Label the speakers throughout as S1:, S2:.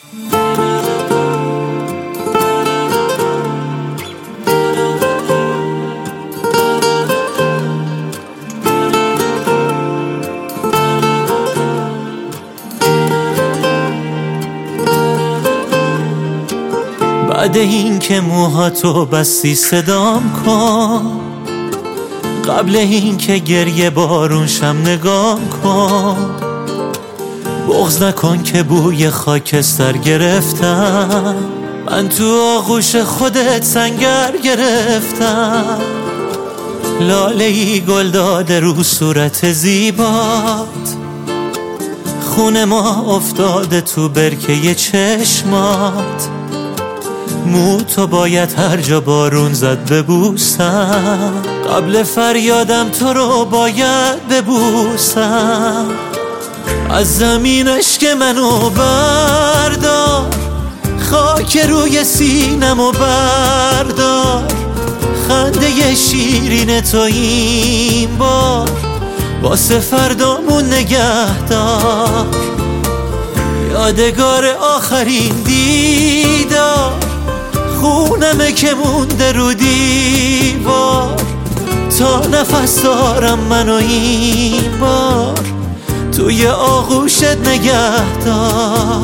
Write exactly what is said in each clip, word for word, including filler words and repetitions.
S1: بعد این که موهاتو بستی صدام کن، قبل این که گریه بارون شم نگام کن. بغض نکن که بوی خاکستر گرفتم، من تو آغوش خودت سنگر گرفتم. لاله ای گل داده رو صورت زیبات، خون ما افتاده تو برکه چشمات. مو تو باید هر جا بارون زد ببوسم، قبل فریادم تو رو باید ببوسم. از زمین عشق منو بردار، خاک روی سینمو بردار. خنده شیرین تو این بار واسه فردامون نگه دار. یادگار آخرین دیدار، خونمه که مونده رو دیوار. تا نفس دارم منو این بار توی آغوشت نگه دار.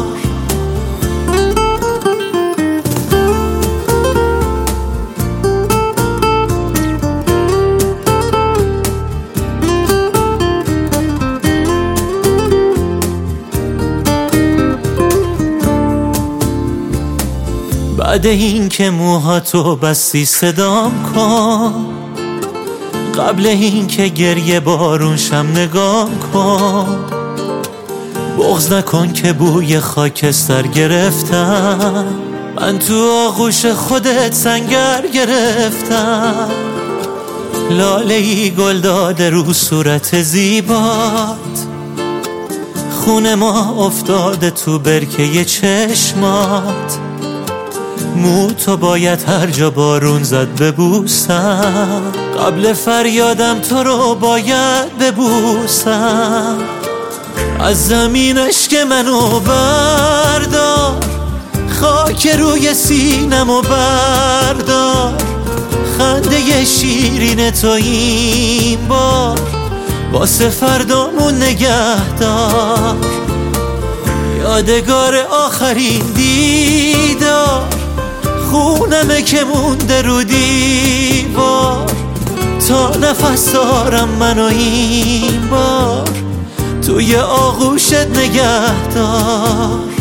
S1: بعد این که موهاتو بستی صدام کن، قبل این که گریه بارون شم نگام کن. بغض نکن که بوی خاکستر گرفتم، من تو آغوش خودت سنگر گرفتم. لاله ای گل داده رو صورت زیبات، خون ما افتاده تو برکه چشمات. مو تو باید هر جا بارون زد ببوسم، قبل فریادم تو رو باید ببوسم. از زمین عشق منو بردار، خاک روی سینمو بردار. خنده شیرین تو این بار واسه فردامون نگه دار. یادگار آخرین دیدار، خونمه که مونده رو دیوار. تا نفس دارم منو این بار توی آغوشت نگه دار.